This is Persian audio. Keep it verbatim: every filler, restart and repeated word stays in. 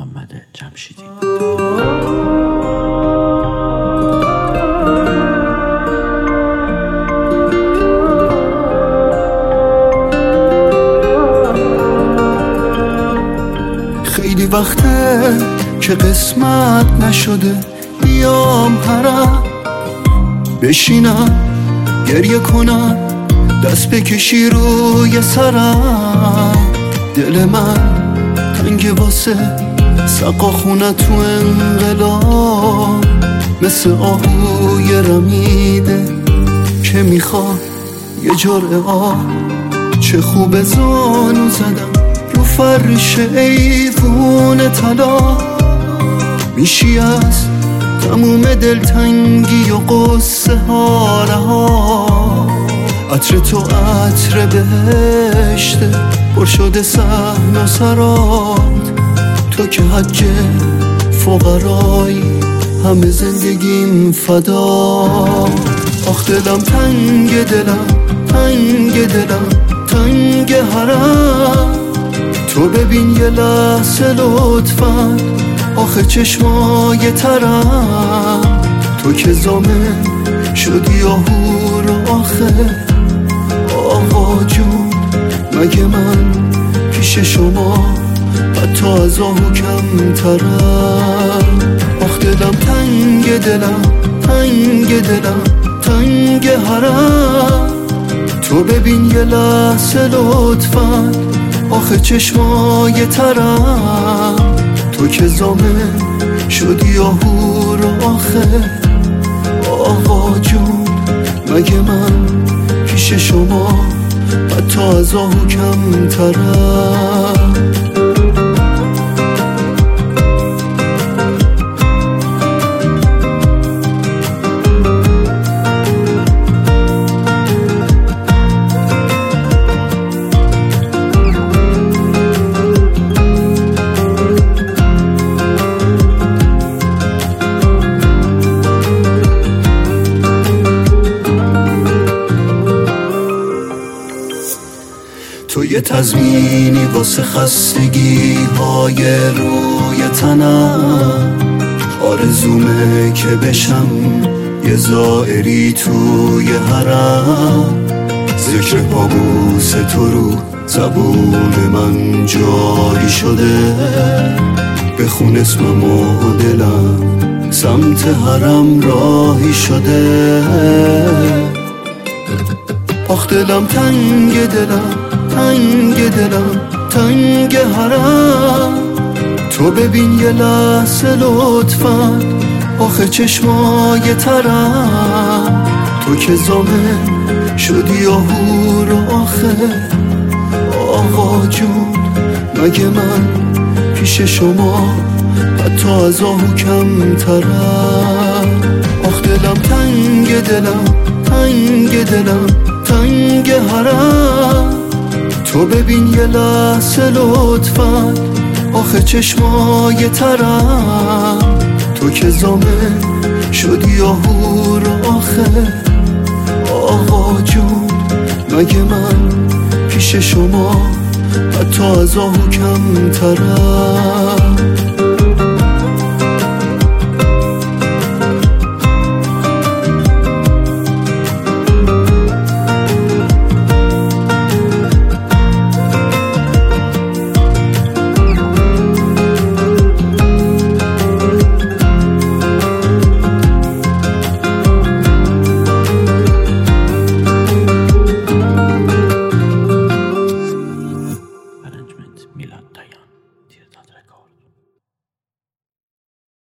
محمد جمشیدی. خیلی وقته که قسمت نشده بیام حرم بشینم گریه کنم دست بکشی روی سرم. دل من تنگ واسه سقا خونه تو انقلاب، مثل آهوی رمیده که میخواد یه جرعه آب. چه خوب زانو زدم رو فرش ایوون طلا، میشی از تموم دلتنگی و قصه ها رها. عطر تو عطر بهشته پر شده صحن و سرات، تو که حج فقرایی همه زندگیم فدا. آخ دلم تنگ دلم تنگ دلم تنگ حرم، تو ببین یه لحظه لطفاً آخه چشمای ترم. تو که زامن شدی آهو رو آخه آقا جون، مگه من پیش شما حتی از آهو کم ترم. آخ دلم تنگ دلم تنگ دلم تنگ حرم، تو ببین یه لحظه لطفاً آخه چشمای ترم. تو که زامن شدی آهو رو آخه آقا جون، مگه من پیش شما حتی از آهو کم ترم. تو یه تضمینی واسه خستگی های روی تنم، آرزومه که بشم یه زائری توی حرم. ذکر پابوس تو رو زبون من جاری شده، بخون اسمم و دلم سمت حرم راهی شده. آخ دلم تنگ دلم تنگ دلم تنگ حرم، تو ببین یه لحظه لطفاً آخه چشمای ترم. تو که زامن شدی آهو رو آخه آقا جون، مگه من پیش شما حتی از آهو کم ترم. آخ دلم تنگ دلم تنگ دلم تنگ حرم، تو ببین یه لحظه لطفاً آخه چشمای ترم. تو که زامن شدی آهو رو آخه آقا جون، مگه من پیش شما حتی از آهو کم ترم.